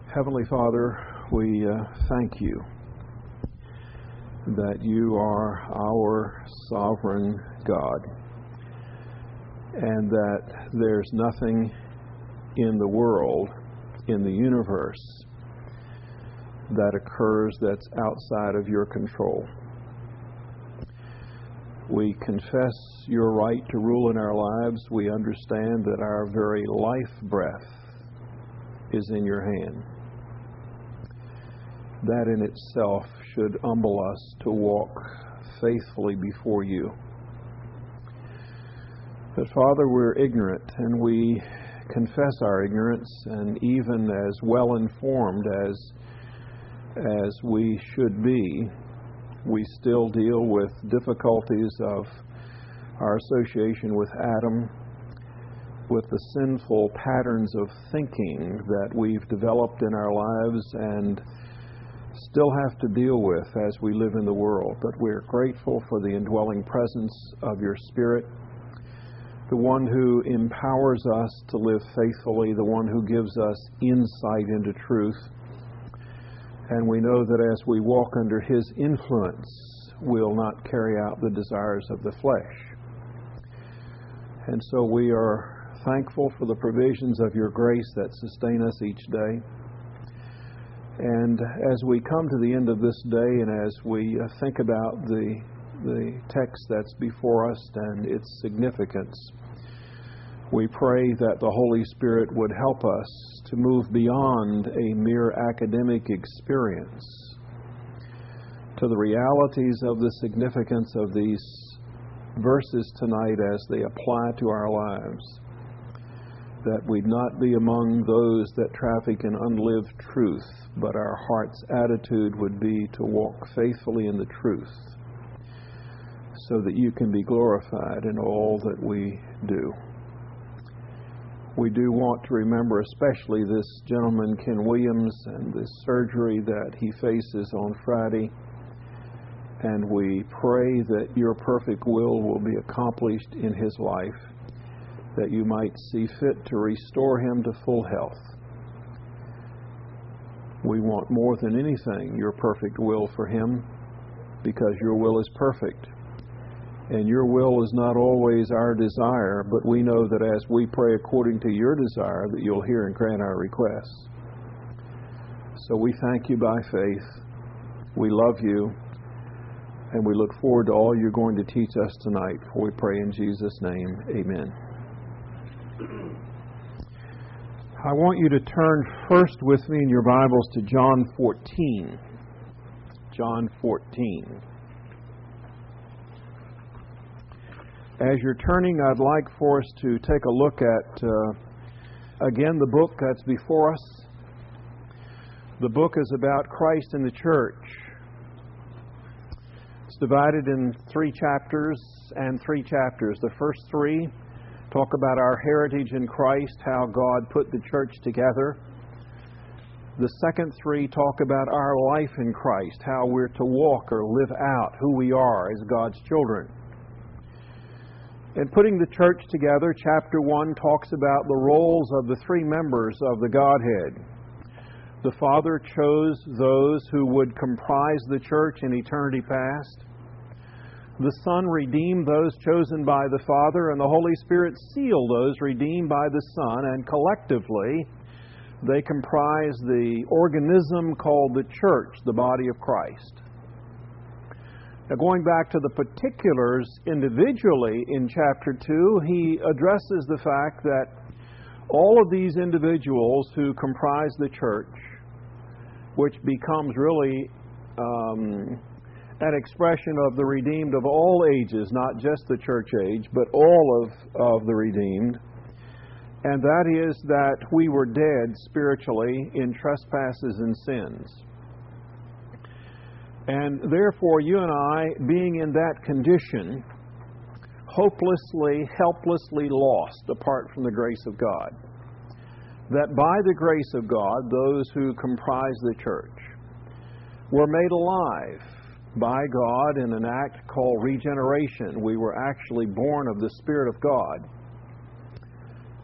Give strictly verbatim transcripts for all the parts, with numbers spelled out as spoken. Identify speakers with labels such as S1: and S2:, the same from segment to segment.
S1: Heavenly Father, we uh, thank you that you are our sovereign God, and that there's nothing in the world, in the universe, that occurs that's outside of your control. We confess your right to rule in our lives. We understand that our very life breath is in your hand. That in itself should humble us to walk faithfully before you. But Father, we're ignorant, and we confess our ignorance, and even as well informed as as we should be, we still deal with difficulties of our association with Adam, with the sinful patterns of thinking that we've developed in our lives and still have to deal with as we live in the world. But we're grateful for the indwelling presence of your Spirit, the one who empowers us to live faithfully, the one who gives us insight into truth. And we know that as we walk under his influence, we'll not carry out the desires of the flesh. And so we are thankful for the provisions of your grace that sustain us each day. And as we come to the end of this day, and as we uh, think about the the text that's before us and its significance, we pray that the Holy Spirit would help us to move beyond a mere academic experience to the realities of the significance of these verses tonight as they apply to our lives. That we'd not be among those that traffic in unlived truth, but our heart's attitude would be to walk faithfully in the truth, so that you can be glorified in all that we do. We do want to remember especially this gentleman, Ken Williams, and this surgery that he faces on Friday. And we pray that your perfect will will be accomplished in his life, that you might see fit to restore him to full health. We want more than anything your perfect will for him, because your will is perfect. And your will is not always our desire, but we know that as we pray according to your desire, that you'll hear and grant our requests. So we thank you by faith. We love you. And we look forward to all you're going to teach us tonight. For we pray in Jesus' name, amen. I want you to turn first with me in your Bibles to John fourteen. John fourteen. As you're turning, I'd like for us to take a look at, uh, again, the book that's before us. The book is about Christ and the church. It's divided in three chapters and three chapters. The first three talk about our heritage in Christ, how God put the church together. The second three talk about our life in Christ, how we're to walk or live out who we are as God's children. In putting the church together, chapter one talks about the roles of the three members of the Godhead. The Father chose those who would comprise the church in eternity past. The Son redeemed those chosen by the Father, and the Holy Spirit sealed those redeemed by the Son, and collectively they comprise the organism called the church, the body of Christ. Now, going back to the particulars individually in chapter two, he addresses the fact that all of these individuals who comprise the church, which becomes really um, an expression of the redeemed of all ages, not just the church age, but all of, of the redeemed, and that is that we were dead spiritually in trespasses and sins. And therefore, you and I, being in that condition, hopelessly, helplessly lost apart from the grace of God, that by the grace of God, those who comprise the church were made alive by God in an act called regeneration. We were actually born of the Spirit of God.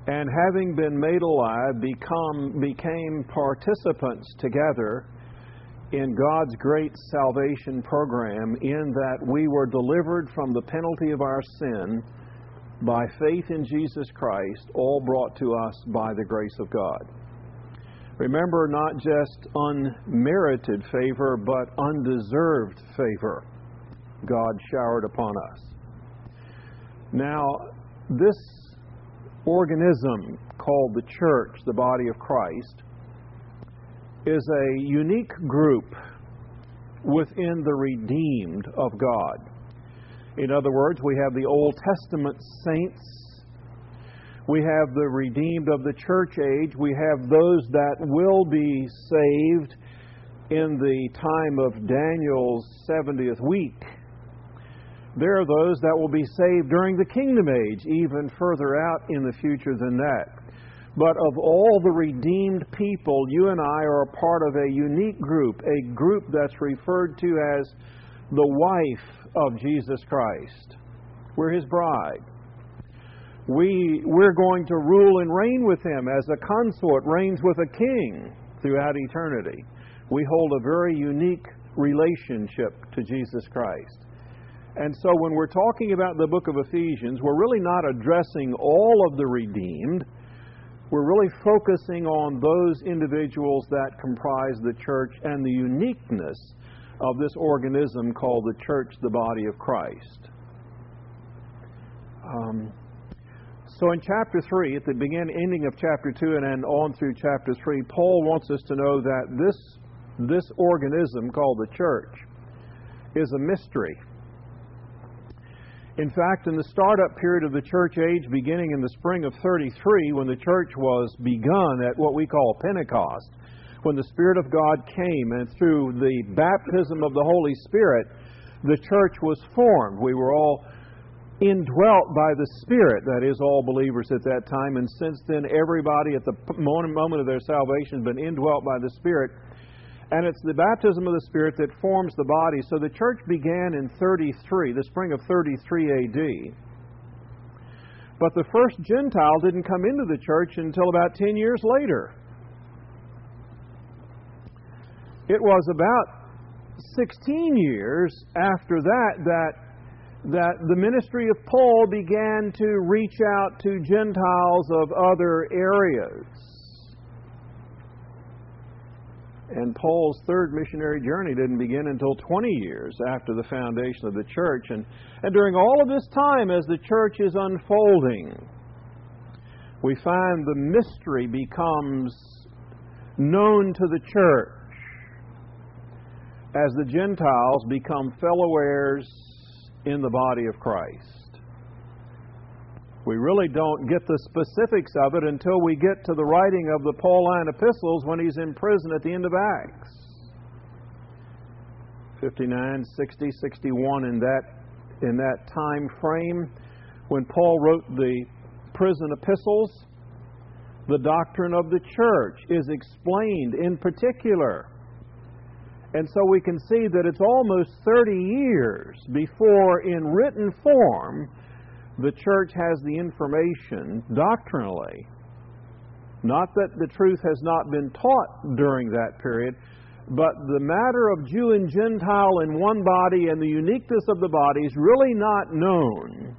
S1: and having been made alive, become, became participants together in God's great salvation program, in that we were delivered from the penalty of our sin by faith in Jesus Christ, all brought to us by the grace of God. Remember, not just unmerited favor, but undeserved favor God showered upon us. Now, this organism called the church, the body of Christ, is a unique group within the redeemed of God. In other words, we have the Old Testament saints, we have the redeemed of the church age, we have those that will be saved in the time of Daniel's seventieth week. There are those that will be saved during the kingdom age, even further out in the future than that. But of all the redeemed people, you and I are a part of a unique group, a group that's referred to as the wife of Jesus Christ. We're His bride. We, we're going to rule and reign with Him as a consort reigns with a king throughout eternity. We hold a very unique relationship to Jesus Christ. And so when we're talking about the book of Ephesians, we're really not addressing all of the redeemed. We're really focusing on those individuals that comprise the church and the uniqueness of this organism called the church, the body of Christ. Um, so in chapter three, at the beginning, ending of chapter two and then on through chapter three, Paul wants us to know that this, this organism called the church is a mystery. In fact, in the startup period of the church age, beginning in the spring of thirty-three, when the church was begun at what we call Pentecost, when the Spirit of God came and through the baptism of the Holy Spirit, the church was formed. We were all indwelt by the Spirit, that is, all believers at that time, and since then everybody at the moment of their salvation has been indwelt by the Spirit. And it's the baptism of the Spirit that forms the body. So the church began in thirty-three, the spring of thirty-three A D. But the first Gentile didn't come into the church until about ten years later. It was about sixteen years after that that, that the ministry of Paul began to reach out to Gentiles of other areas. And Paul's third missionary journey didn't begin until twenty years after the foundation of the church. And, and during all of this time, as the church is unfolding, we find the mystery becomes known to the church as the Gentiles become fellow heirs in the body of Christ. We really don't get the specifics of it until we get to the writing of the Pauline epistles when he's in prison at the end of Acts. fifty-nine, sixty, sixty-one, in that, in that time frame, when Paul wrote the prison epistles, the doctrine of the church is explained in particular. And so we can see that it's almost thirty years before, in written form, the church has the information doctrinally. Not that the truth has not been taught during that period, but the matter of Jew and Gentile in one body and the uniqueness of the body is really not known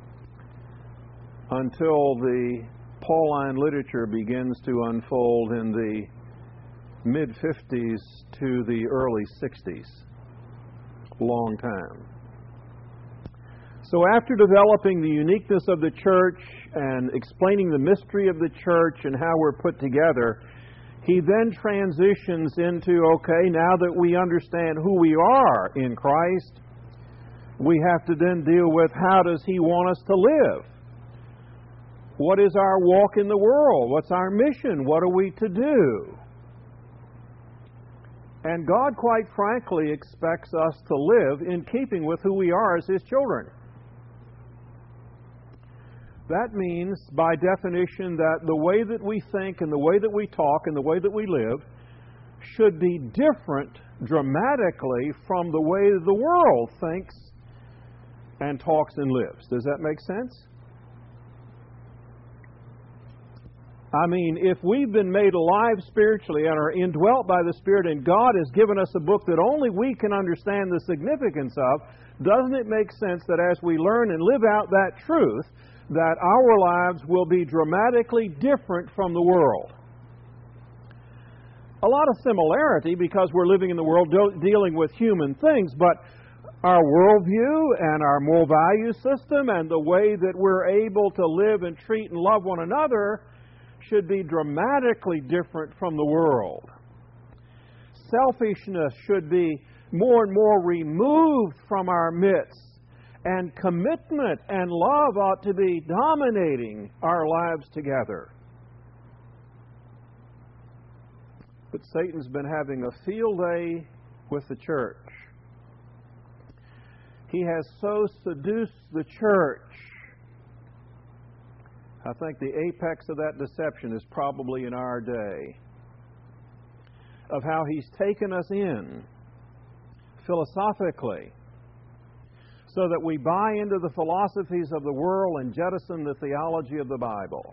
S1: until the Pauline literature begins to unfold in the mid-fifties to the early sixties. Long time. So after developing the uniqueness of the church and explaining the mystery of the church and how we're put together, he then transitions into, okay, now that we understand who we are in Christ, we have to then deal with how does He want us to live? What is our walk in the world? What's our mission? What are we to do? And God, quite frankly, expects us to live in keeping with who we are as His children. That means, by definition, that the way that we think and the way that we talk and the way that we live should be different dramatically from the way the world thinks and talks and lives. Does that make sense? I mean, if we've been made alive spiritually and are indwelt by the Spirit, and God has given us a book that only we can understand the significance of, doesn't it make sense that as we learn and live out that truth, that our lives will be dramatically different from the world? A lot of similarity because we're living in the world dealing with human things, but our worldview and our moral value system and the way that we're able to live and treat and love one another should be dramatically different from the world. Selfishness should be more and more removed from our midst, and commitment and love ought to be dominating our lives together. But Satan's been having a field day with the church. He has so seduced the church. I think the apex of that deception is probably in our day, of how he's taken us in philosophically so that we buy into the philosophies of the world and jettison the theology of the Bible.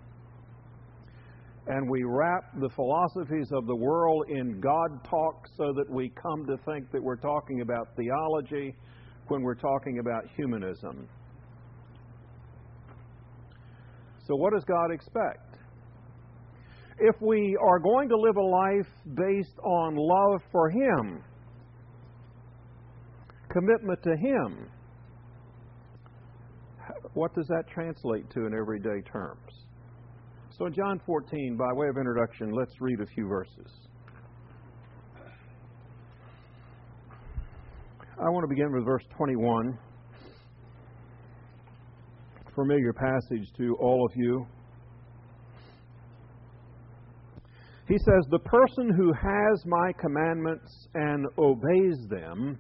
S1: And we wrap the philosophies of the world in God talk so that we come to think that we're talking about theology when we're talking about humanism. So what does God expect? If we are going to live a life based on love for Him, commitment to Him, what does that translate to in everyday terms? So in John fourteen, by way of introduction, let's read a few verses. I want to begin with verse twenty-one. Familiar passage to all of you. He says, "The person who has my commandments and obeys them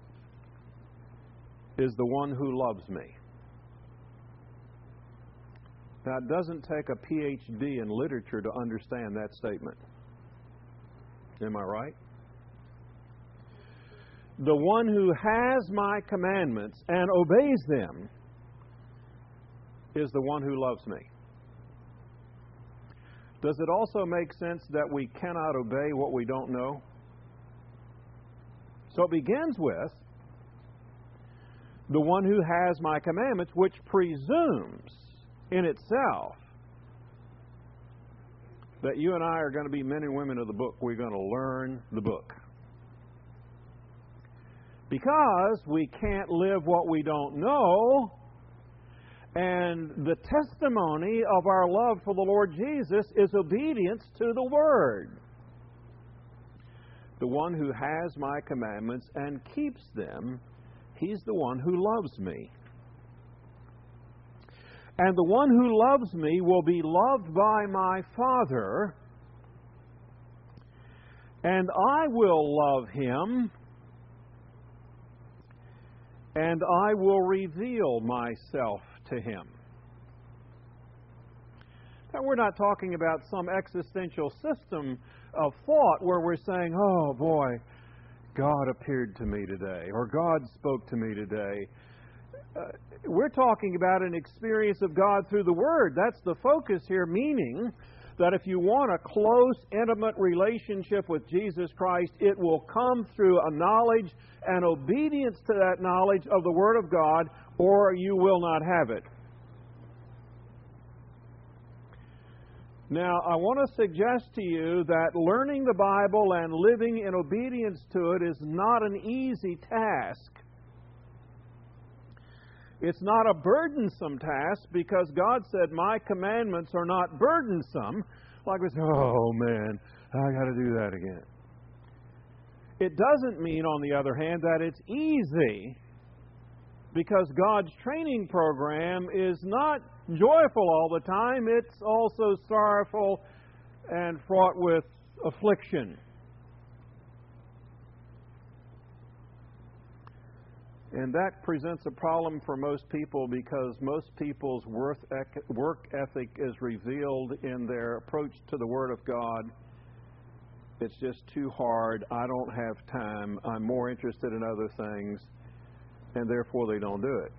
S1: is the one who loves me." Now, it doesn't take a P H D in literature to understand that statement. Am I right? The one who has my commandments and obeys them is the one who loves me. Does it also make sense that we cannot obey what we don't know? So it begins with the one who has my commandments, which presumes in itself that you and I are going to be men and women of the book. We're going to learn the book. Because we can't live what we don't know, and the testimony of our love for the Lord Jesus is obedience to the Word. The one who has my commandments and keeps them, he's the one who loves me. And the one who loves me will be loved by my Father, and I will love him, and I will reveal myself to him. Now, we're not talking about some existential system of thought where we're saying, oh boy, God appeared to me today, or God spoke to me today. Uh, we're talking about an experience of God through the Word. That's the focus here, meaning that if you want a close, intimate relationship with Jesus Christ, it will come through a knowledge and obedience to that knowledge of the Word of God, or you will not have it. Now, I want to suggest to you that learning the Bible and living in obedience to it is not an easy task. It's not a burdensome task because God said, my commandments are not burdensome. Like we say, oh man, I got to do that again. It doesn't mean, on the other hand, that it's easy, because God's training program is not joyful all the time. It's also sorrowful and fraught with affliction. And that presents a problem for most people, because most people's work ethic is revealed in their approach to the Word of God. It's just too hard. I don't have time. I'm more interested in other things. And therefore they don't do it.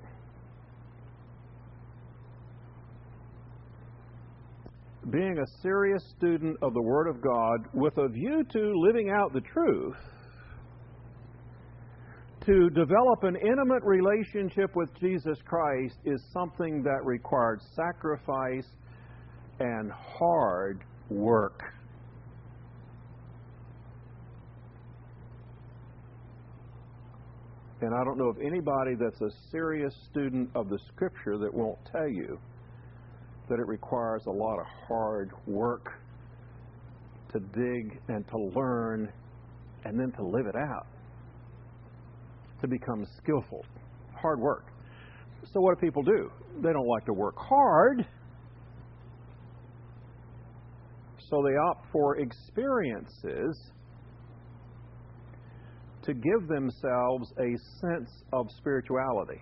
S1: being a serious student of the Word of God with a view to living out the truth, to develop an intimate relationship with Jesus Christ is something that requires sacrifice and hard work. And I don't know of anybody that's a serious student of the Scripture that won't tell you that it requires a lot of hard work to dig and to learn and then to live it out, to become skillful. Hard work. So what do people do? They don't like to work hard, so they opt for experiences to give themselves a sense of spirituality.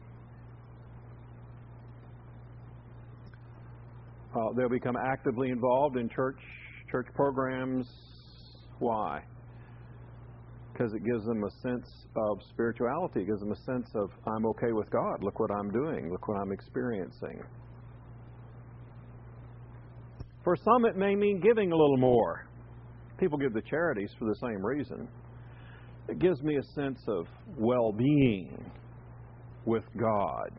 S1: Uh, they'll become actively involved in church church programs. Why? Because it gives them a sense of spirituality. It gives them a sense of, I'm okay with God. Look what I'm doing. Look what I'm experiencing. For some, it may mean giving a little more. People give to charities for the same reason. It gives me a sense of well-being with God.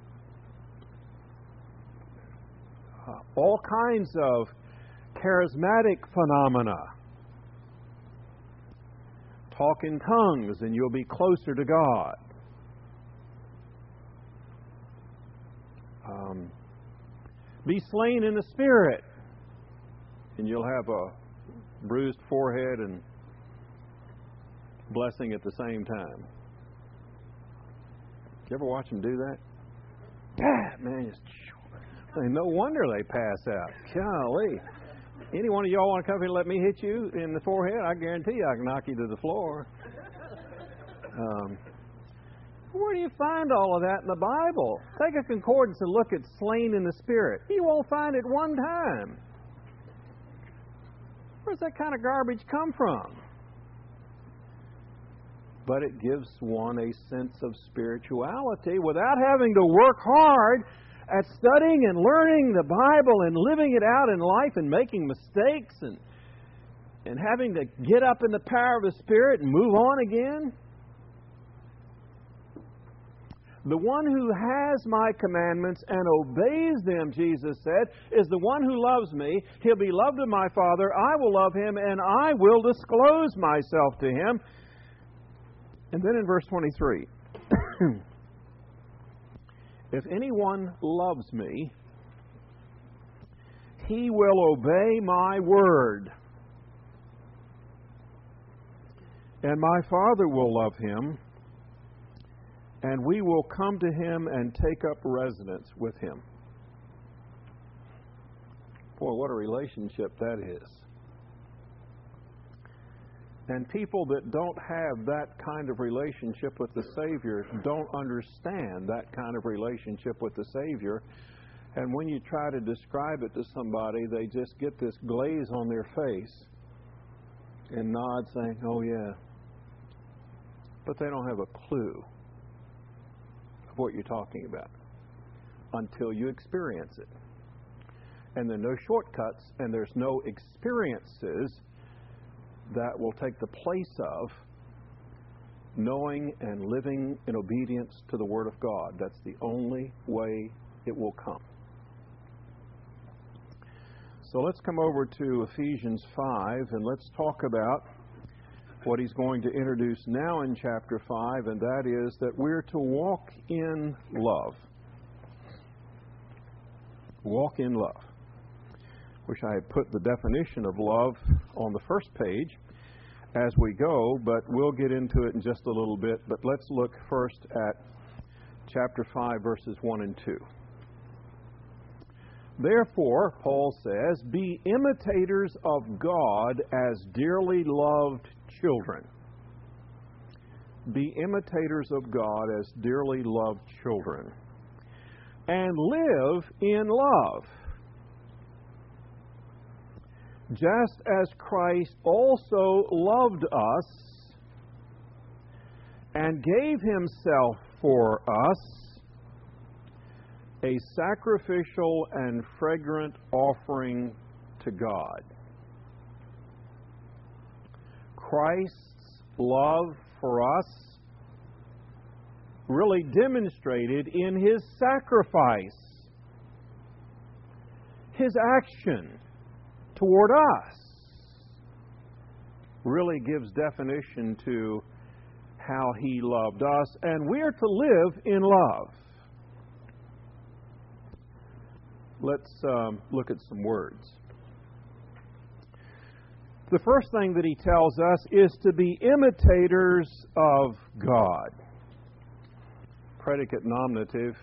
S1: Uh, all kinds of charismatic phenomena. Talk in tongues and you'll be closer to God. Um, be slain in the Spirit and you'll have a bruised forehead and blessing at the same time. You ever watch them do that? Ah, man, it's, no wonder they pass out. Golly. Any one of y'all want to come here and let me hit you in the forehead? I guarantee you I can knock you to the floor. Um, where do you find all of that in the Bible? Take a concordance and look at slain in the Spirit. You won't find it one time. Where's that kind of garbage come from? But it gives one a sense of spirituality without having to work hard at studying and learning the Bible and living it out in life and making mistakes and and having to get up in the power of the Spirit and move on again. The one who has my commandments and obeys them, Jesus said, is the one who loves me. He'll be loved of my Father. I will love him and I will disclose myself to him. And then in verse twenty-three, if anyone loves me, he will obey my word. And my Father will love him, and we will come to him and take up residence with him. Boy, what a relationship that is. And people that don't have that kind of relationship with the Savior don't understand that kind of relationship with the Savior. And when you try to describe it to somebody, they just get this glaze on their face and nod saying, oh yeah. But they don't have a clue of what you're talking about until you experience it. And there are no shortcuts and there's no experiences that will take the place of knowing and living in obedience to the Word of God. That's the only way it will come. So let's come over to Ephesians five and let's talk about what he's going to introduce now in chapter five, and that is that we're to walk in love. Walk in love. Wish I had put the definition of love on the first page as we go, but we'll get into it in just a little bit. But let's look first at chapter five, verses one and two. Therefore, Paul says, be imitators of God as dearly loved children. Be imitators of God as dearly loved children. And live in love, just as Christ also loved us and gave himself for us, a sacrificial and fragrant offering to God. Christ's love for us really demonstrated in His sacrifice, His action toward us, really gives definition to how He loved us, and we are to live in love. Let's um, look at some words. The first thing that he tells us is to be imitators of God. Predicate nominative.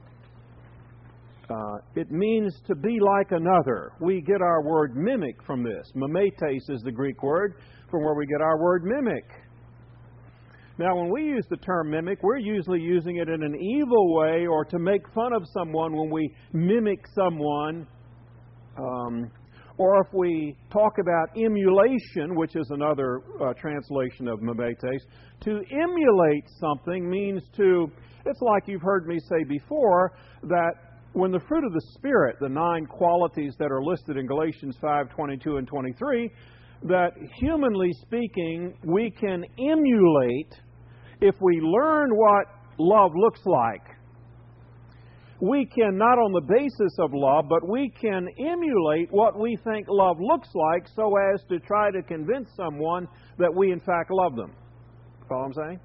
S1: Uh, it means to be like another. We get our word mimic from this. Mimetes is the Greek word from where we get our word mimic. Now, when we use the term mimic, we're usually using it in an evil way or to make fun of someone when we mimic someone. Um, or if we talk about emulation, which is another uh, translation of mimetes, to emulate something means to, it's like you've heard me say before, that when the fruit of the Spirit, the nine qualities that are listed in Galatians five, twenty-two and twenty-three, that humanly speaking, we can emulate if we learn what love looks like. We can, not on the basis of love, but we can emulate what we think love looks like so as to try to convince someone that we in fact love them. Follow what I'm saying?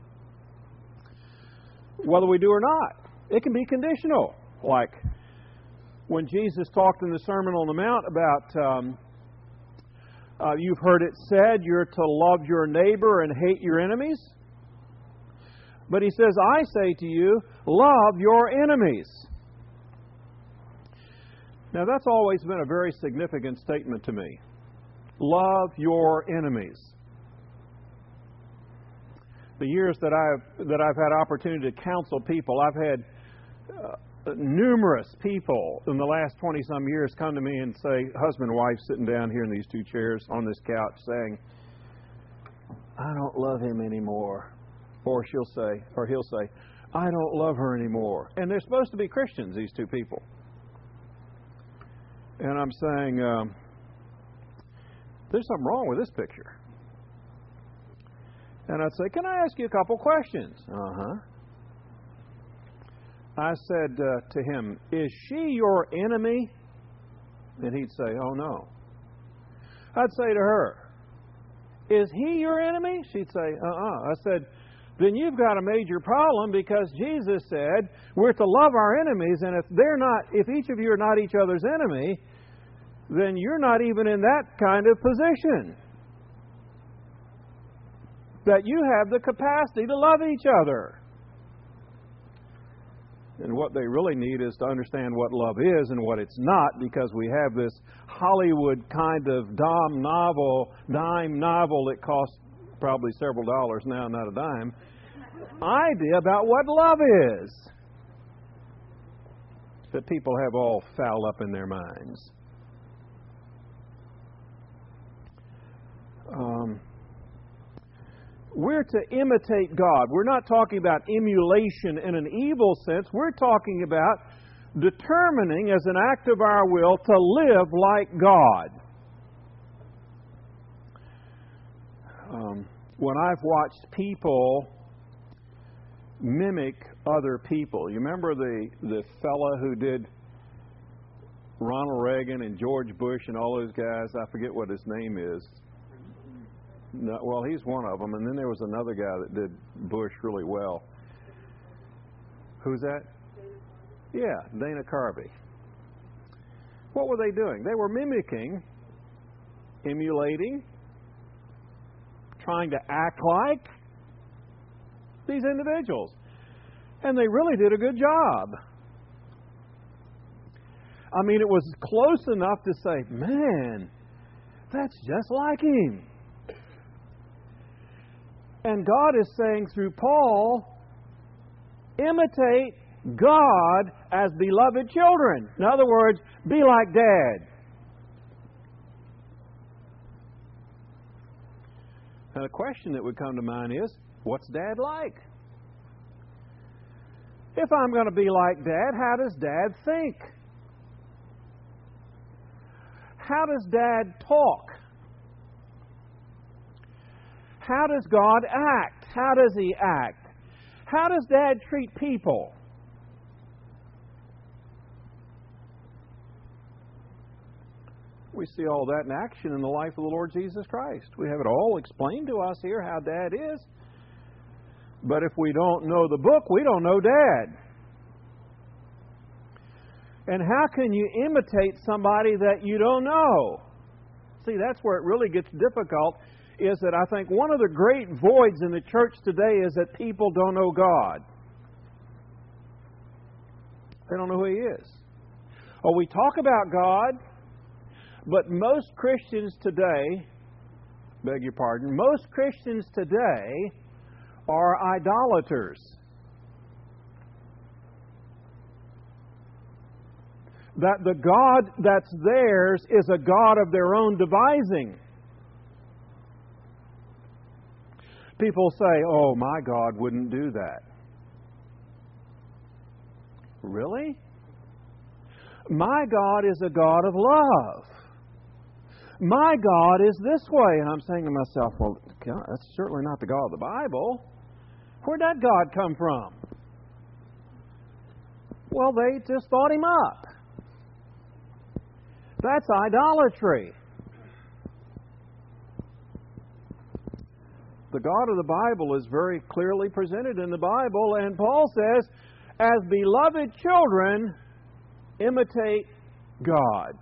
S1: Whether we do or not. It can be conditional. Like when Jesus talked in the Sermon on the Mount about, um, uh, you've heard it said, you're to love your neighbor and hate your enemies. But he says, I say to you, love your enemies. Now that's always been a very significant statement to me. Love your enemies. The years that I've that I've had opportunity to counsel people, I've had uh, numerous people in the last twenty-some years come to me and say, husband and wife sitting down here in these two chairs on this couch saying, I don't love him anymore. Or she'll say, or he'll say, I don't love her anymore. And they're supposed to be Christians, these two people. And I'm saying, um, there's something wrong with this picture. And I'd say, can I ask you a couple questions? Uh-huh. I said uh, to him, is she your enemy? And he'd say, oh no. I'd say to her, is he your enemy? She'd say, uh-uh. I said, then you've got a major problem, because Jesus said we're to love our enemies, and if they're not, if each of you are not each other's enemy, then you're not even in that kind of position. That you have the capacity to love each other. And what they really need is to understand what love is and what it's not, because we have this Hollywood kind of dime novel, dime novel that costs probably several dollars now, not a dime, idea about what love is that people have all fouled up in their minds. Um, we're to imitate God. We're not talking about emulation in an evil sense. We're talking about determining as an act of our will to live like God. Um, when I've watched people mimic other people, you remember the, the fella who did Ronald Reagan and George Bush and all those guys? I forget what his name is. No, well, he's one of them. And then there was another guy that did Bush really well. Who's that? Yeah, Dana Carvey. What were they doing? They were mimicking, emulating, trying to act like these individuals. And they really did a good job. I mean, it was close enough to say, man, that's just like him. And God is saying through Paul, imitate God as beloved children. In other words, be like Dad. Now, the question that would come to mind is, what's Dad like? If I'm going to be like Dad, how does Dad think? How does Dad talk? How does God act? How does He act? How does Dad treat people? We see all that in action in the life of the Lord Jesus Christ. We have it all explained to us here how Dad is. But if we don't know the book, we don't know Dad. And how can you imitate somebody that you don't know? See, that's where it really gets difficult, is that I think one of the great voids in the church today is that people don't know God. They don't know who He is. Oh, we talk about God, but most Christians today, beg your pardon, most Christians today are idolaters. That the God that's theirs is a God of their own devising. People say, oh, my God wouldn't do that. Really? My God is a God of love. My God is this way. And I'm saying to myself, well, God, that's certainly not the God of the Bible. Where'd that God come from? Well, they just thought Him up. That's idolatry. The God of the Bible is very clearly presented in the Bible, and Paul says, as beloved children, imitate God.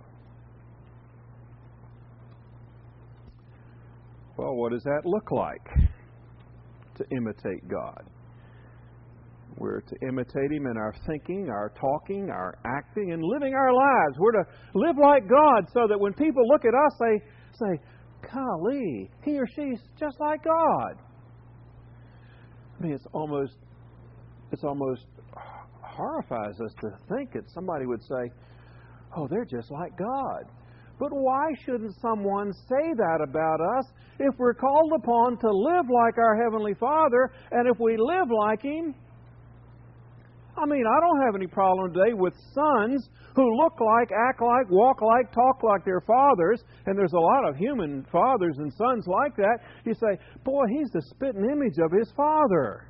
S1: Well, what does that look like, to imitate God? We're to imitate Him in our thinking, our talking, our acting, and living our lives. We're to live like God so that when people look at us, they say, golly, he or she's just like God. I mean, it's almost, it's almost horrifies us to think that somebody would say, oh, they're just like God. But why shouldn't someone say that about us if we're called upon to live like our Heavenly Father, and if we live like Him? I mean, I don't have any problem today with sons who look like, act like, walk like, talk like their fathers, and there's a lot of human fathers and sons like that. You say, boy, he's the spitting image of his father.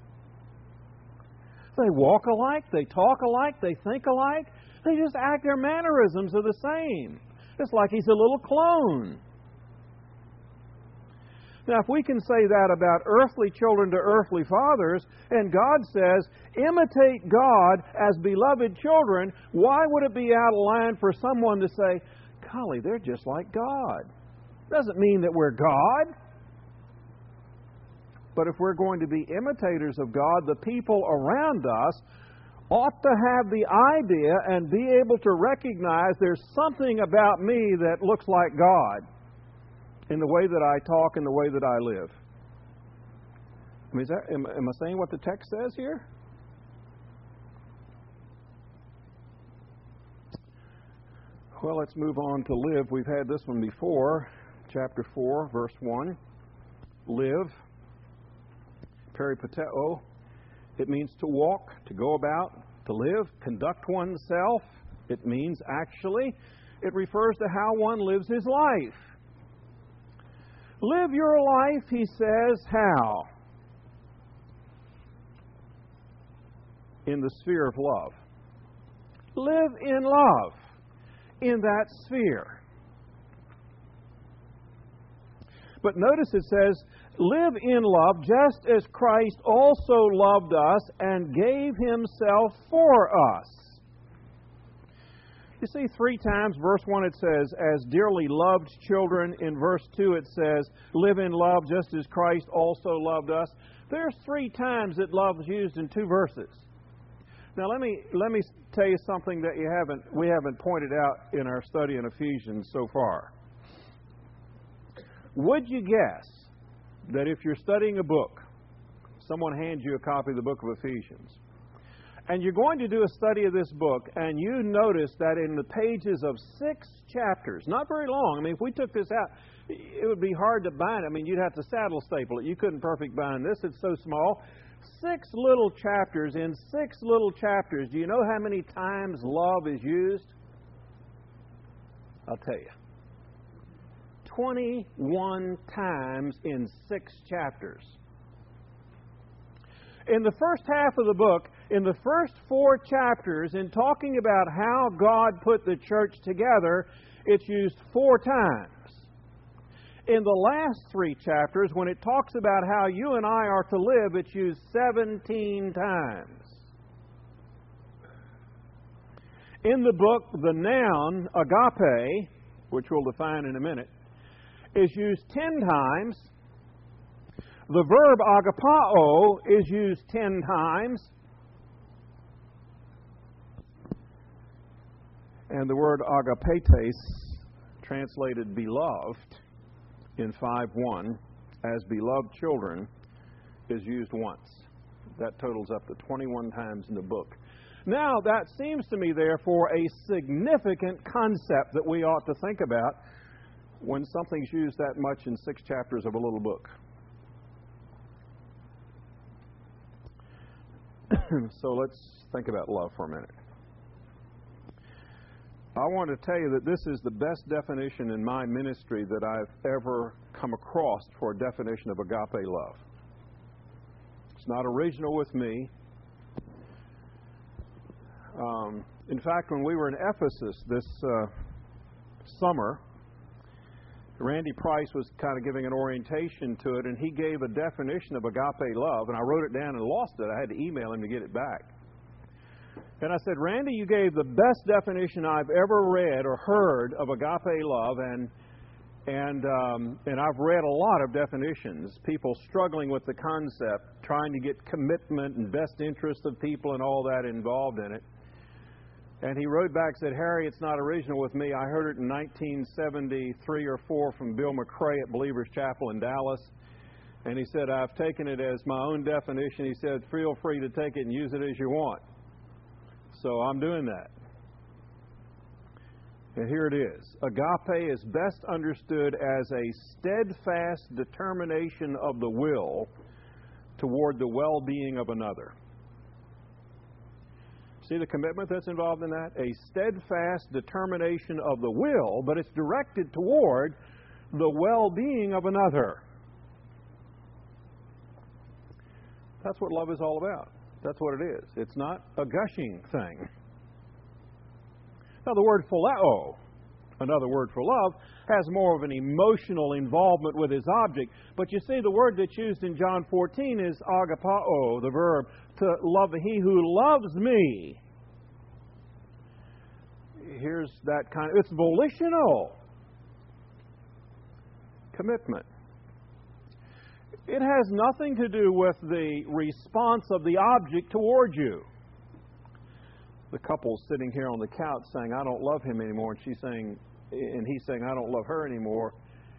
S1: They walk alike, they talk alike, they think alike. They just act, their mannerisms are the same. It's like he's a little clone. Now, if we can say that about earthly children to earthly fathers, and God says, imitate God as beloved children, why would it be out of line for someone to say, golly, they're just like God? Doesn't mean that we're God. But if we're going to be imitators of God, the people around us ought to have the idea and be able to recognize there's something about me that looks like God in the way that I talk and the way that I live. I mean, is that, am, am I saying what the text says here? Well, let's move on to live. We've had this one before. Chapter four, verse one. Live. Peripateo. It means to walk, to go about, to live, conduct oneself. It means actually, it refers to how one lives his life. Live your life, he says, how? In the sphere of love. Live in love in that sphere. But notice it says, live in love just as Christ also loved us and gave Himself for us. You see, three times, verse one it says, as dearly loved children. In verse two it says, live in love just as Christ also loved us. There's three times that love is used in two verses. Now let me let me tell you something that you haven't we haven't pointed out in our study in Ephesians so far. Would you guess that if you're studying a book, someone hands you a copy of the book of Ephesians, and you're going to do a study of this book, and you notice that in the pages of six chapters, not very long, I mean, if we took this out, it would be hard to bind. I mean, you'd have to saddle staple it. You couldn't perfect bind this. It's so small. Six little chapters. In six little chapters, do you know how many times love is used? I'll tell you. twenty-one times in six chapters. In the first half of the book, in the first four chapters, in talking about how God put the church together, it's used four times. In the last three chapters, when it talks about how you and I are to live, it's used seventeen times. In the book, the noun agape, which we'll define in a minute, is used ten times. The verb agapao is used ten times. And the word agapetes, translated beloved in five one, as beloved children, is used once. That totals up to twenty-one times in the book. Now, that seems to me, therefore, a significant concept that we ought to think about when something's used that much in six chapters of a little book. So let's think about love for a minute. I want to tell you that this is the best definition in my ministry that I've ever come across for a definition of agape love. It's not original with me. Um, in fact, when we were in Ephesus this uh, summer, Randy Price was kind of giving an orientation to it, and he gave a definition of agape love, and I wrote it down and lost it. I had to email him to get it back. And I said, Randy, you gave the best definition I've ever read or heard of agape love, and and um, and I've read a lot of definitions, people struggling with the concept, trying to get commitment and best interest of people and all that involved in it. And he wrote back, said, Harry, it's not original with me. I heard it in nineteen seventy-three or four from Bill McRae at Believers Chapel in Dallas. And he said, I've taken it as my own definition. He said, feel free to take it and use it as you want. So I'm doing that. And here it is. Agape is best understood as a steadfast determination of the will toward the well-being of another. See the commitment that's involved in that? A steadfast determination of the will, but it's directed toward the well-being of another. That's what love is all about. That's what it is. It's not a gushing thing. Now, the word phileo, another word for love, has more of an emotional involvement with his object. But you see, the word that's used in John fourteen is agapao, the verb, to love. He who loves me. Here's that kind of, it's volitional commitment. It has nothing to do with the response of the object toward you. The couple's sitting here on the couch saying, I don't love him anymore, and she's saying, and he's saying, I don't love her anymore,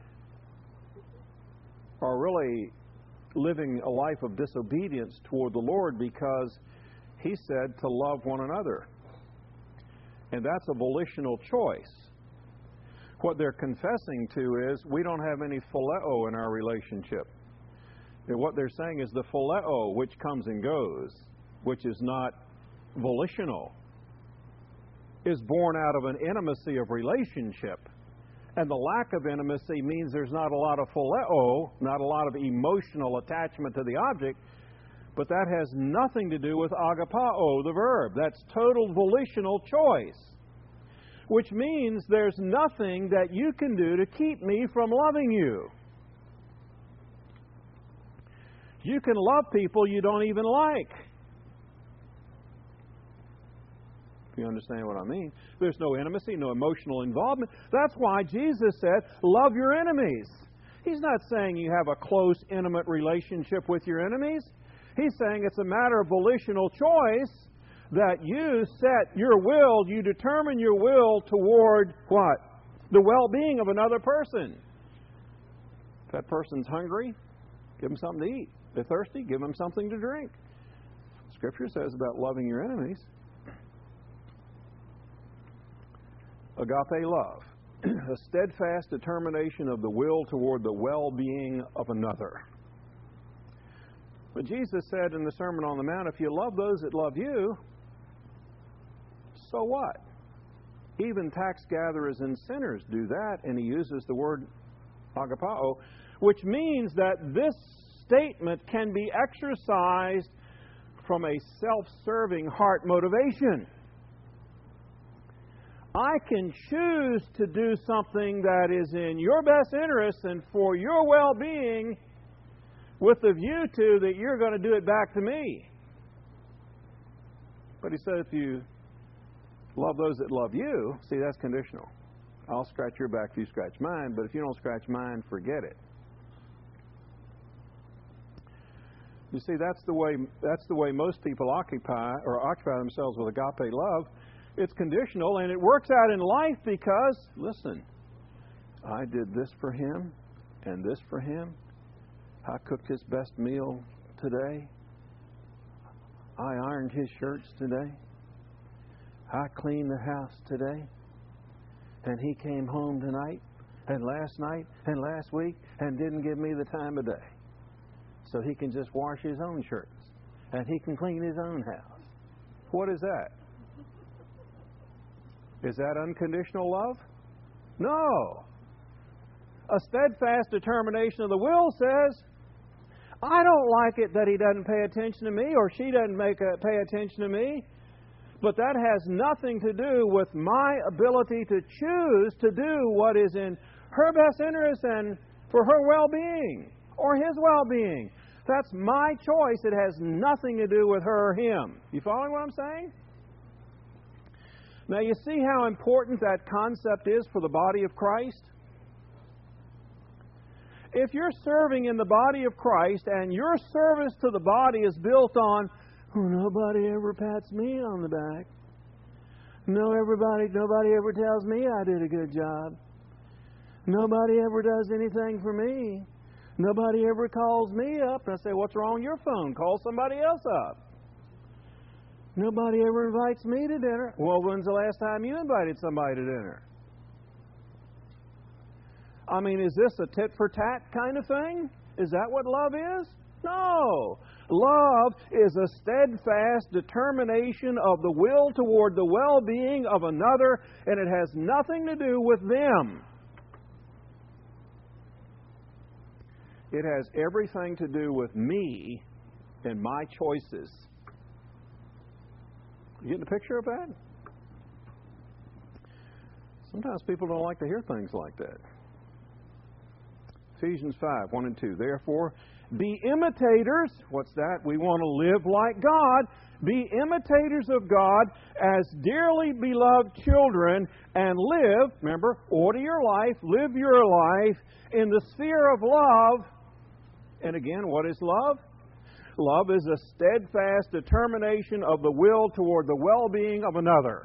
S1: are really living a life of disobedience toward the Lord, because He said to love one another. And that's a volitional choice. What they're confessing to is, we don't have any phileo in our relationship. And what they're saying is the phileo, which comes and goes, which is not volitional, is born out of an intimacy of relationship. And the lack of intimacy means there's not a lot of phileo, not a lot of emotional attachment to the object, but that has nothing to do with agapao, the verb. That's total volitional choice, which means there's nothing that you can do to keep me from loving you. You can love people you don't even like. If you understand what I mean. There's no intimacy, no emotional involvement. That's why Jesus said, love your enemies. He's not saying you have a close, intimate relationship with your enemies. He's saying it's a matter of volitional choice that you set your will, you determine your will toward what? The well-being of another person. If that person's hungry, give them something to eat. If they're thirsty, give them something to drink. Scripture says about loving your enemies. Agape love, a steadfast determination of the will toward the well-being of another. But Jesus said in the Sermon on the Mount, if you love those that love you, so what? Even tax gatherers and sinners do that, and he uses the word agapao, which means that this statement can be exercised from a self-serving heart motivation. I can choose to do something that is in your best interest and for your well-being with the view to that you're going to do it back to me. But he said if you love those that love you, see, that's conditional. I'll scratch your back if you scratch mine, but if you don't scratch mine, forget it. You see, that's the way that's the way most people occupy or occupy themselves with agape love. It's conditional, and it works out in life because, listen, I did this for him and this for him. I cooked his best meal today. I ironed his shirts today. I cleaned the house today. And he came home tonight and last night and last week and didn't give me the time of day. So he can just wash his own shirts and he can clean his own house. What is that? Is that unconditional love? No. A steadfast determination of the will says, I don't like it that he doesn't pay attention to me or she doesn't make a, pay attention to me. But that has nothing to do with my ability to choose to do what is in her best interest and for her well-being or his well-being. That's my choice. It has nothing to do with her or him. You following what I'm saying? Now you see how important that concept is for the body of Christ? If you're serving in the body of Christ and your service to the body is built on, oh, nobody ever pats me on the back. No, everybody, nobody ever tells me I did a good job. Nobody ever does anything for me. Nobody ever calls me up. And I say, what's wrong with your phone? Call somebody else up. Nobody ever invites me to dinner. Well, when's the last time you invited somebody to dinner? I mean, is this a tit-for-tat kind of thing? Is that what love is? No. Love is a steadfast determination of the will toward the well-being of another, and it has nothing to do with them. It has everything to do with me and my choices. You getting the picture of that? Sometimes people don't like to hear things like that. Ephesians five, one and two. Therefore, be imitators. What's that? We want to live like God. Be imitators of God as dearly beloved children and live, remember, order your life, live your life in the sphere of love. And again, what is love? Love is a steadfast determination of the will toward the well-being of another.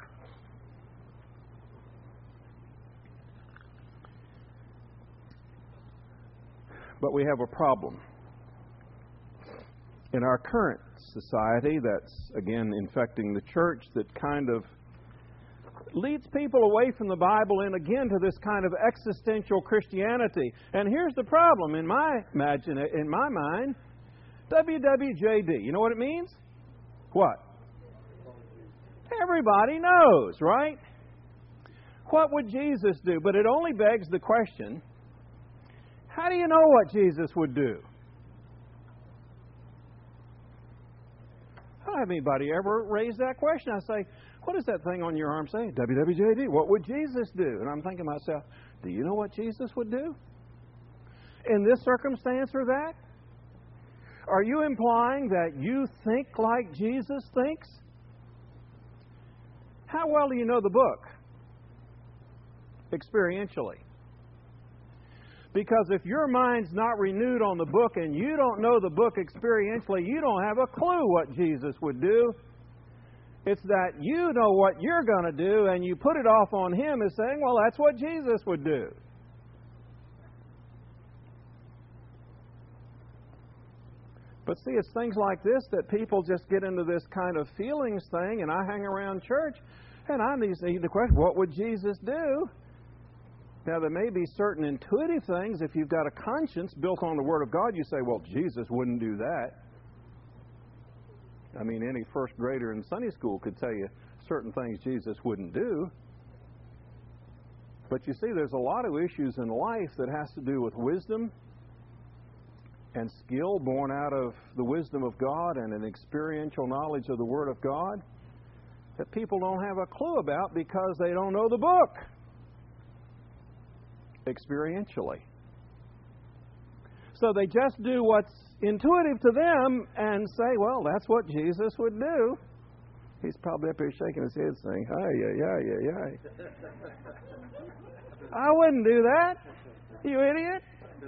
S1: But we have a problem. In our current society that's, again, infecting the church, that kind of leads people away from the Bible and, again, to this kind of existential Christianity. And here's the problem in my imagine, in my mind. W W J D. You know what it means? What? Everybody knows, right? What would Jesus do? But it only begs the question, how do you know what Jesus would do? I don't have anybody ever raise that question. I say, what is that thing on your arm saying? W W J D. What would Jesus do? And I'm thinking to myself, do you know what Jesus would do? In this circumstance or that? Are you implying that you think like Jesus thinks? How well do you know the book? Experientially. Because if your mind's not renewed on the book and you don't know the book experientially, you don't have a clue what Jesus would do. It's that you know what you're going to do and you put it off on Him as saying, well, that's what Jesus would do. But see, it's things like this that people just get into this kind of feelings thing, and I hang around church, and I need to ask the question, what would Jesus do? Now, there may be certain intuitive things. If you've got a conscience built on the Word of God, you say, well, Jesus wouldn't do that. I mean, any first grader in Sunday school could tell you certain things Jesus wouldn't do. But you see, there's a lot of issues in life that has to do with wisdom and skill born out of the wisdom of God and an experiential knowledge of the Word of God that people don't have a clue about because they don't know the book experientially. So they just do what's intuitive to them and say, well, that's what Jesus would do. He's probably up here shaking his head saying, hi, yeah, yeah, yeah, yeah. I wouldn't do that, you idiot.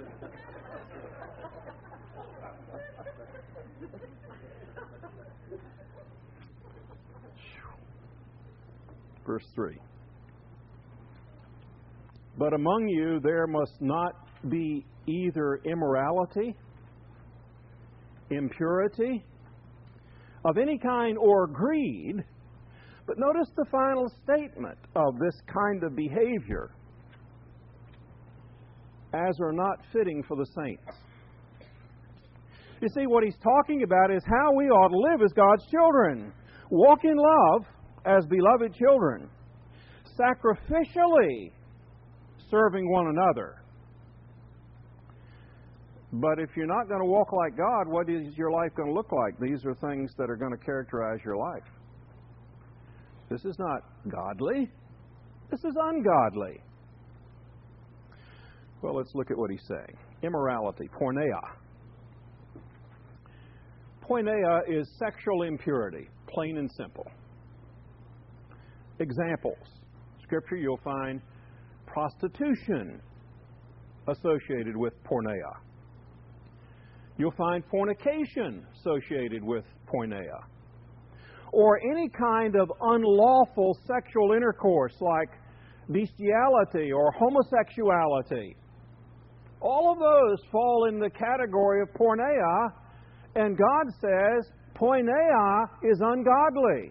S1: Verse three. But among you there must not be either immorality, impurity, of any kind, or greed. But notice the final statement of this kind of behavior, as are not fitting for the saints. You see, what he's talking about is how we ought to live as God's children. Walk in love as beloved children, sacrificially serving one another. But if you're not going to walk like God, what is your life going to look like? These are things that are going to characterize your life. This is not godly. This is ungodly. Well, let's look at what he's saying. Immorality, porneia. Porneia is sexual impurity, plain and simple. Examples. Scripture, you'll find prostitution associated with porneia. You'll find fornication associated with porneia. Or any kind of unlawful sexual intercourse like bestiality or homosexuality. All of those fall in the category of porneia, and God says porneia is ungodly.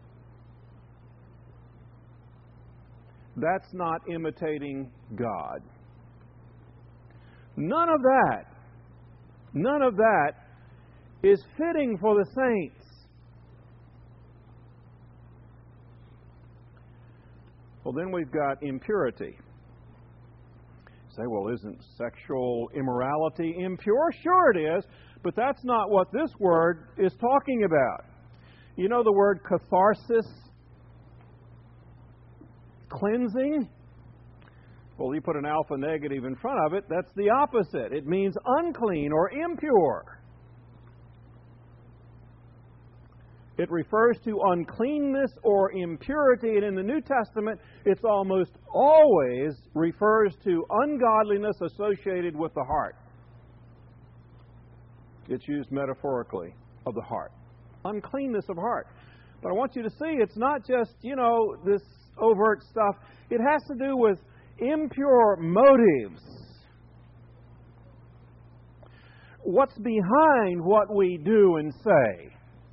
S1: That's not imitating God. None of that, none of that is fitting for the saints. Well, then we've got impurity. You say, well, isn't sexual immorality impure? Sure it is, but that's not what this word is talking about. You know the word catharsis? Cleansing? Well, you put an alpha negative in front of it, that's the opposite. It means unclean or impure. It refers to uncleanness or impurity, and in the New Testament, it's almost always refers to ungodliness associated with the heart. It's used metaphorically of the heart. Uncleanness of heart. But I want you to see, it's not just, you know, this overt stuff. It has to do with impure motives. What's behind what we do and say?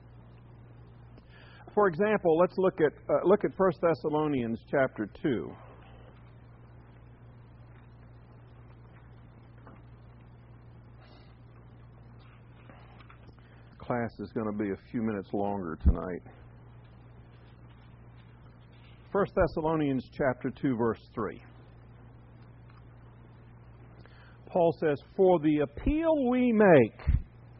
S1: For example, let's look at uh, look at First Thessalonians chapter two. Class is going to be a few minutes longer tonight. First Thessalonians chapter two, verse three. Paul says, "For the appeal we make,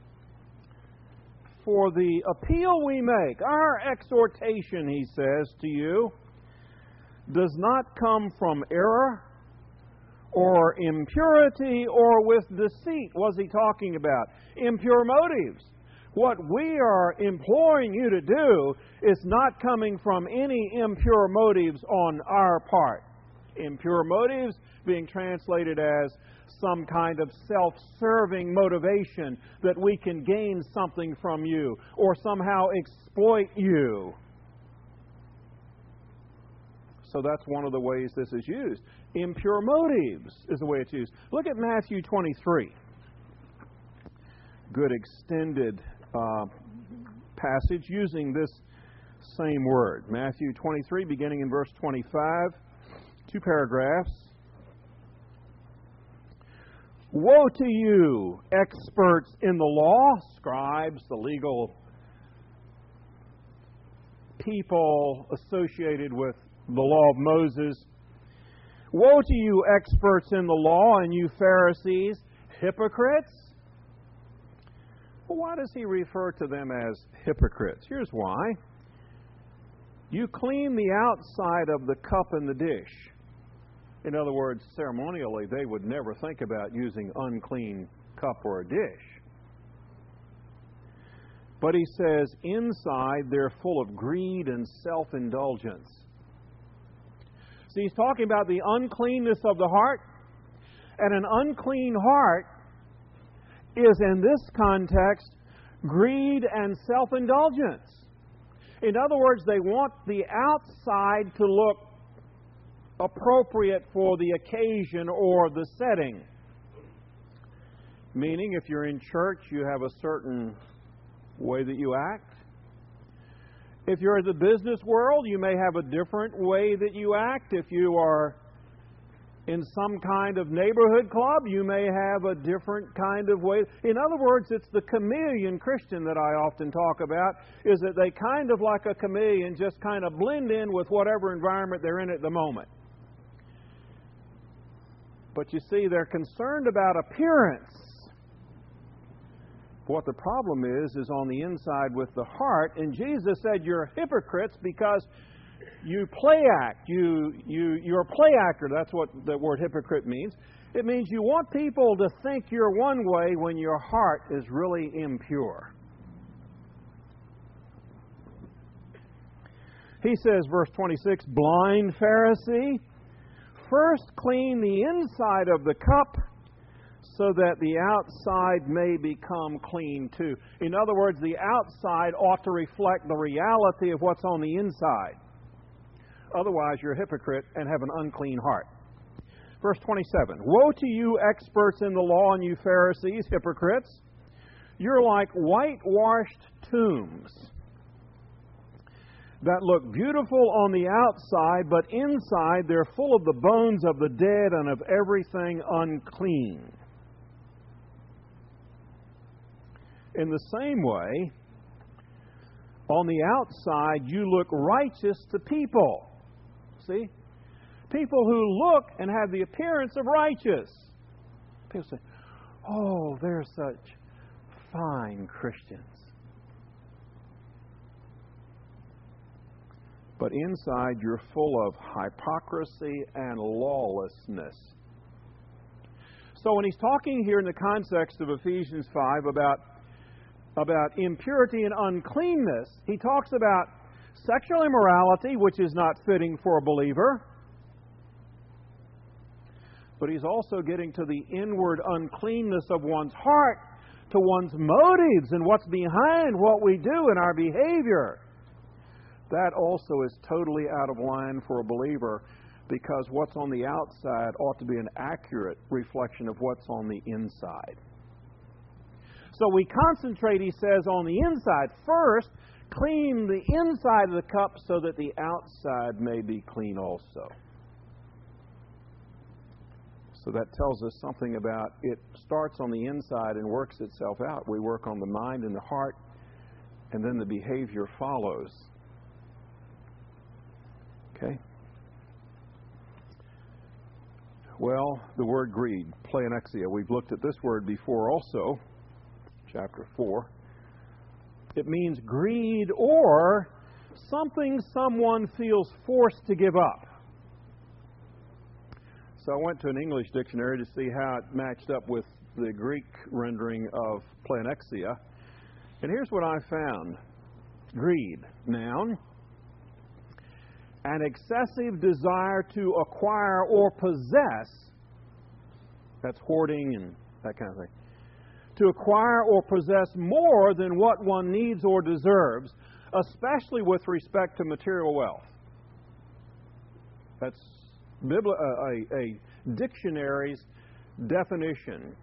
S1: for the appeal we make, our exhortation," he says, "to you, does not come from error or impurity or with deceit." What's he talking about? Impure motives. What we are imploring you to do is not coming from any impure motives on our part. Impure motives being translated as some kind of self-serving motivation that we can gain something from you or somehow exploit you. So that's one of the ways this is used. Impure motives is the way it's used. Look at Matthew twenty-three. Good extended uh, passage using this same word. Matthew twenty-three, beginning in verse twenty-five. Two paragraphs. "Woe to you, experts in the law," scribes, the legal people associated with the law of Moses. Woe to you, experts in the law, and you Pharisees, hypocrites! Well, why does he refer to them as hypocrites? Here's why. You clean the outside of the cup and the dish. In other words, ceremonially, they would never think about using unclean cup or a dish. But he says, inside they're full of greed and self-indulgence. See, he's talking about the uncleanness of the heart. And an unclean heart is, in this context, greed and self-indulgence. In other words, they want the outside to look appropriate for the occasion or the setting. Meaning, if you're in church, you have a certain way that you act. If you're in the business world, you may have a different way that you act. If you are in some kind of neighborhood club, you may have a different kind of way. In other words, it's the chameleon Christian that I often talk about, is that they kind of like a chameleon just kind of blend in with whatever environment they're in at the moment. But you see, they're concerned about appearance. What the problem is, is on the inside with the heart. And Jesus said, you're hypocrites because you play act. You, you, you're a play actor. That's what the word hypocrite means. It means you want people to think you're one way when your heart is really impure. He says, verse twenty-six, blind Pharisee, first clean the inside of the cup, so that the outside may become clean too. In other words, the outside ought to reflect the reality of what's on the inside. Otherwise, you're a hypocrite and have an unclean heart. Verse twenty-seven, woe to you, experts in the law, and you Pharisees, hypocrites! You're like whitewashed tombs that look beautiful on the outside, but inside they're full of the bones of the dead and of everything unclean. In the same way, on the outside, you look righteous to people. See? People who look and have the appearance of righteous. People say, oh, they're such fine Christians. But inside, you're full of hypocrisy and lawlessness. So when he's talking here in the context of Ephesians five about about impurity and uncleanness, he talks about sexual immorality, which is not fitting for a believer. But he's also getting to the inward uncleanness of one's heart, to one's motives and what's behind what we do in our behavior. That also is totally out of line for a believer, because what's on the outside ought to be an accurate reflection of what's on the inside. So we concentrate, he says, on the inside first, clean the inside of the cup so that the outside may be clean also. So that tells us something about it starts on the inside and works itself out. We work on the mind and the heart, and then the behavior follows. Okay? Well, the word greed, pleonexia. We've looked at this word before also. Chapter four. It means greed or something someone feels forced to give up. So I went to an English dictionary to see how it matched up with the Greek rendering of pleonexia. And here's what I found. Greed, noun. An excessive desire to acquire or possess. That's hoarding and that kind of thing. To acquire or possess more than what one needs or deserves, especially with respect to material wealth. That's Bibli- a, a, a dictionary's definition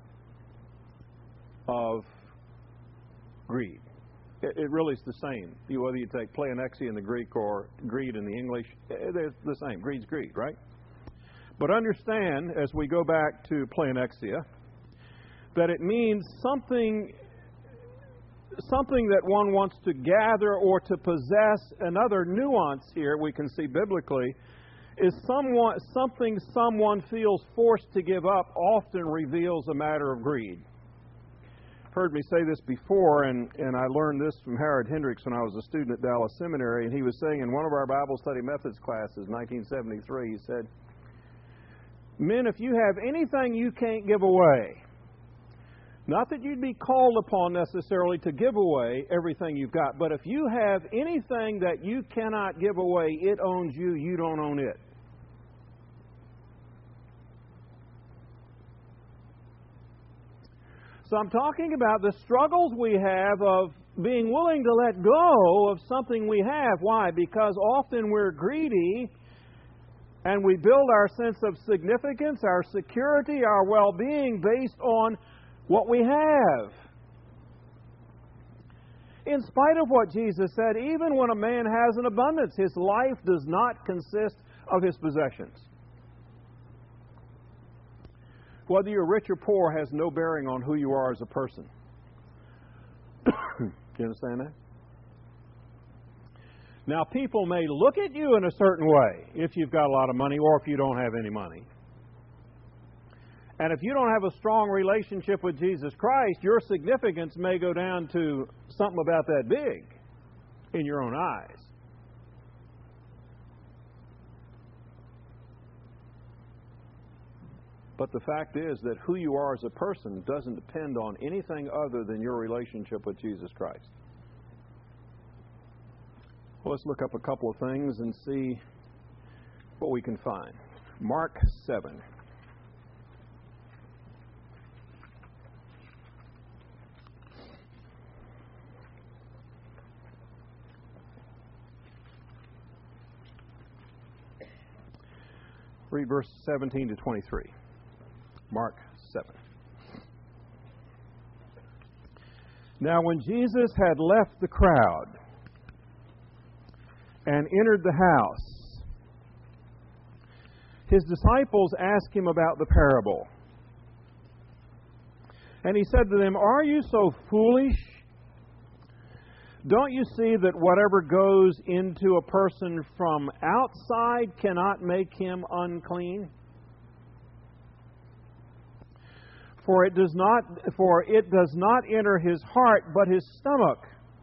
S1: of greed. It, it really is the same. You, whether you take pleonexia in the Greek or greed in the English, they're the same. Greed's greed, right? But understand, as we go back to pleonexia, that it means something something that one wants to gather or to possess. Another nuance here we can see biblically is someone, something someone feels forced to give up often reveals a matter of greed. You've heard me say this before, and, and I learned this from Howard Hendricks when I was a student at Dallas Seminary, and he was saying in one of our Bible study methods classes in nineteen seventy-three, he said, "Men, if you have anything you can't give away," not that you'd be called upon necessarily to give away everything you've got, but if you have anything that you cannot give away, it owns you, you don't own it. So I'm talking about the struggles we have of being willing to let go of something we have. Why? Because often we're greedy and we build our sense of significance, our security, our well-being based on what we have. In spite of what Jesus said, even when a man has an abundance, his life does not consist of his possessions. Whether you're rich or poor has no bearing on who you are as a person. Do you understand that? Now, people may look at you in a certain way if you've got a lot of money or if you don't have any money. And if you don't have a strong relationship with Jesus Christ, your significance may go down to something about that big in your own eyes. But the fact is that who you are as a person doesn't depend on anything other than your relationship with Jesus Christ. Well, let's look up a couple of things and see what we can find. Mark seven. Read verse seventeen to twenty-three. Mark seven. Now when Jesus had left the crowd and entered the house, his disciples asked him about the parable. And he said to them, "Are you so foolish? Don't you see that whatever goes into a person from outside cannot make him unclean? For it does not, for it does not enter his heart, but his stomach,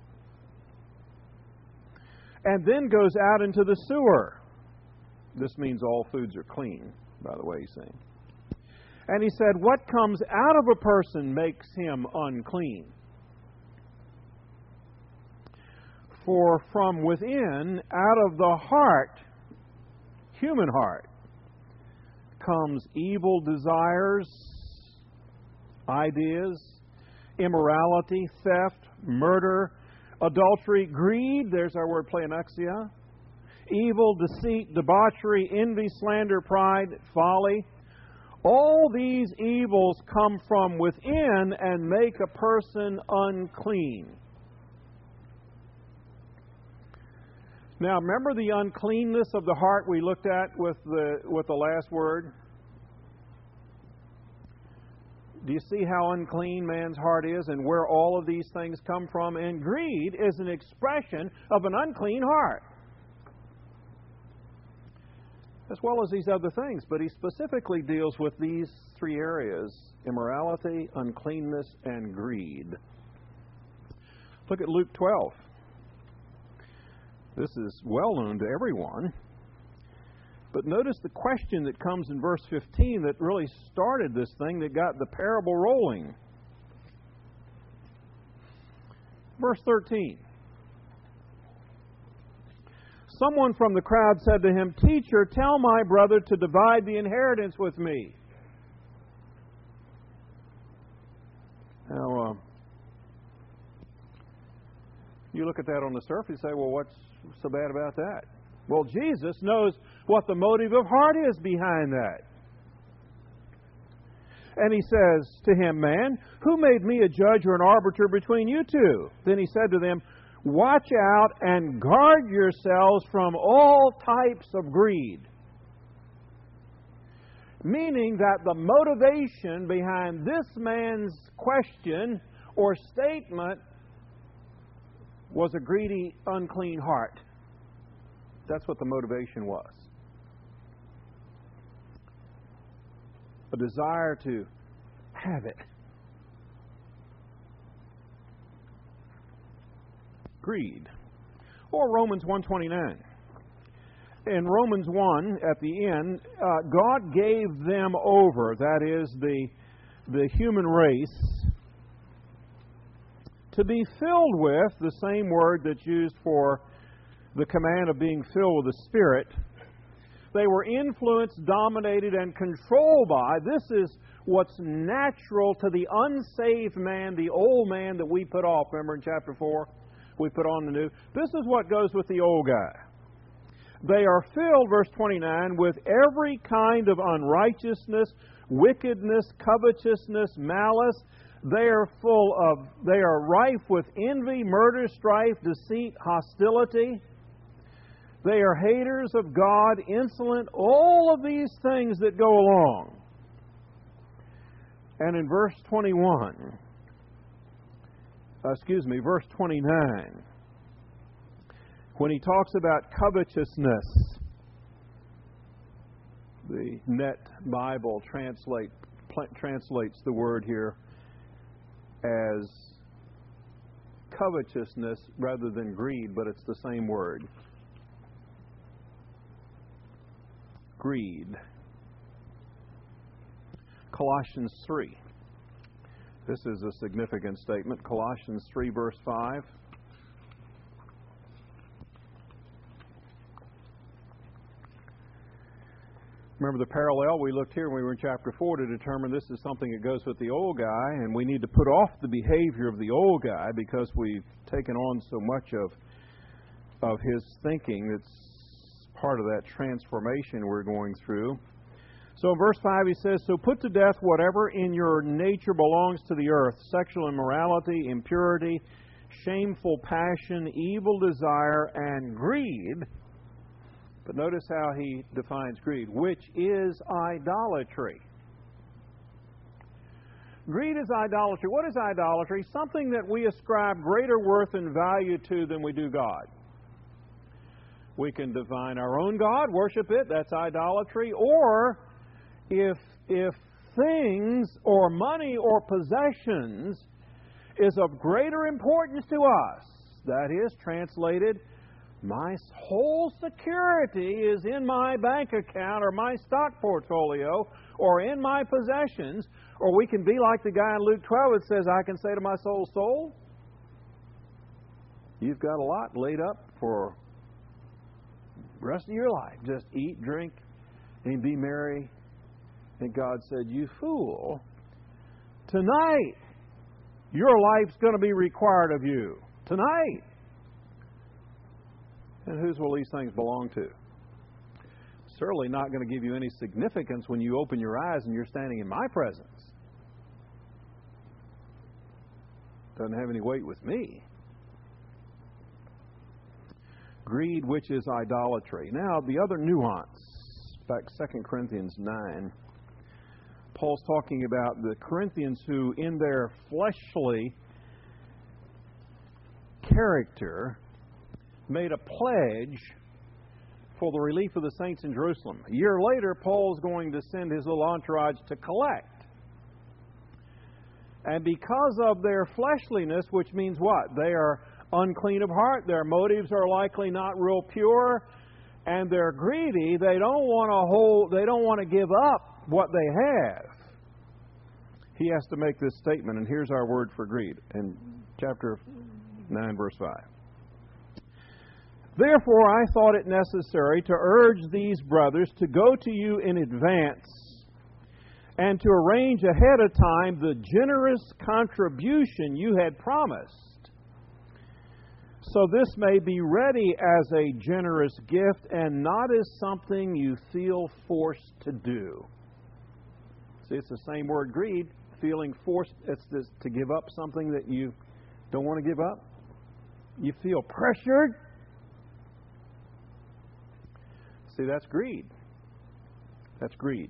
S1: and then goes out into the sewer." This means all foods are clean, by the way he's saying. And he said, "What comes out of a person makes him unclean. For from within, out of the heart, human heart, comes evil desires, ideas, immorality, theft, murder, adultery, greed," there's our word pleonexia, "evil, deceit, debauchery, envy, slander, pride, folly. All these evils come from within and make a person unclean." Now, remember the uncleanness of the heart we looked at with the with the last word? Do you see how unclean man's heart is and where all of these things come from? And greed is an expression of an unclean heart, as well as these other things. But he specifically deals with these three areas: immorality, uncleanness, and greed. Look at Luke twelve. This is well known to everyone. But notice the question that comes in verse fifteen that really started this thing, that got the parable rolling. Verse thirteen. Someone from the crowd said to him, "Teacher, tell my brother to divide the inheritance with me." Now, uh, you look at that on the surface and say, well, what's so bad about that? Well, Jesus knows what the motive of heart is behind that. And he says to him, "Man, who made me a judge or an arbiter between you two?" Then he said to them, "Watch out and guard yourselves from all types of greed." Meaning that the motivation behind this man's question or statement was a greedy, unclean heart. That's what the motivation was. A desire to have it. Greed. Or Romans one twenty-nine. In Romans one, at the end, uh, God gave them over, that is, the, the human race, to be filled with the same word that's used for the command of being filled with the Spirit. They were influenced, dominated, and controlled by. This is what's natural to the unsaved man, the old man that we put off. Remember in chapter four? We put on the new. This is what goes with the old guy. They are filled, verse twenty-nine, with every kind of unrighteousness, wickedness, covetousness, malice. They are full of, they are rife with envy, murder, strife, deceit, hostility. They are haters of God, insolent, all of these things that go along. And in verse twenty-one, uh, excuse me, verse twenty-nine, when he talks about covetousness, the Net Bible translate, translates the word here as covetousness rather than greed, but it's the same word. Greed. Colossians three. This is a significant statement. Colossians three, verse five. Remember the parallel we looked here when we were in chapter four to determine this is something that goes with the old guy, and we need to put off the behavior of the old guy because we've taken on so much of of his thinking that's part of that transformation we're going through. So in verse five he says, "So put to death whatever in your nature belongs to the earth, sexual immorality, impurity, shameful passion, evil desire, and greed." But notice how he defines greed, which is idolatry. Greed is idolatry. What is idolatry? Something that we ascribe greater worth and value to than we do God. We can define our own God, worship it, that's idolatry. Or if, if things or money or possessions is of greater importance to us, that is translated, my whole security is in my bank account or my stock portfolio or in my possessions. Or we can be like the guy in Luke twelve that says, I can say to my soul, soul, you've got a lot laid up for the rest of your life. Just eat, drink, and be merry. And God said, you fool, tonight your life's going to be required of you. Tonight. And whose will these things belong to? Certainly not going to give you any significance when you open your eyes and you're standing in my presence. Doesn't have any weight with me. Greed, which is idolatry. Now, the other nuance, back Second Corinthians nine, Paul's talking about the Corinthians who, in their fleshly character, made a pledge for the relief of the saints in Jerusalem. A year later, Paul's going to send his little entourage to collect. And because of their fleshliness, which means what? They are unclean of heart, their motives are likely not real pure, and they're greedy, they don't want to hold, they don't want to give up what they have. He has to make this statement, and here's our word for greed in chapter nine, verse five. Therefore, I thought it necessary to urge these brothers to go to you in advance and to arrange ahead of time the generous contribution you had promised, so this may be ready as a generous gift and not as something you feel forced to do. See, it's the same word, greed, feeling forced. It's this, to give up something that you don't want to give up. You feel pressured. See, that's greed. That's greed.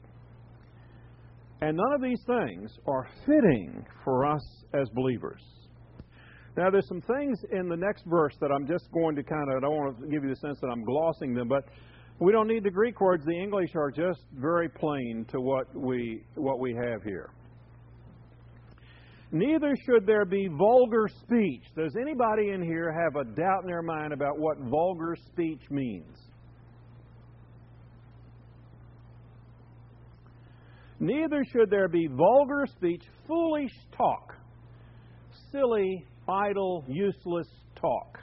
S1: And none of these things are fitting for us as believers. Now, there's some things in the next verse that I'm just going to kind of, I don't want to give you the sense that I'm glossing them, but we don't need the Greek words. The English are just very plain to what we what we have here. Neither should there be vulgar speech. Does anybody in here have a doubt in their mind about what vulgar speech means? Neither should there be vulgar speech, foolish talk, silly, idle, useless talk.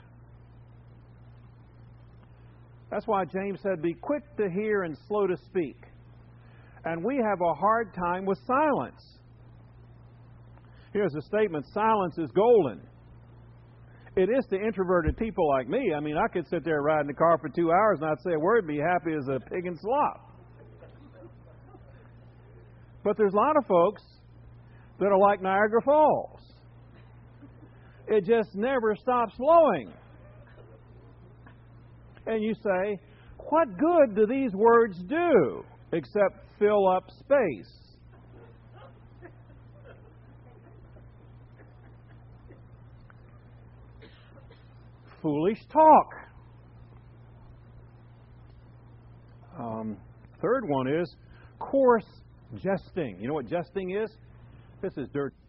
S1: That's why James said, be quick to hear and slow to speak. And we have a hard time with silence. Here's a statement, silence is golden. It is to introverted people like me. I mean, I could sit there riding the car for two hours and not say a word, be happy as a pig in slop. But there's a lot of folks that are like Niagara Falls. It just never stops flowing. And you say, what good do these words do except fill up space? Foolish talk. Um, third one is coarse jesting. You know what jesting is? This is dirt.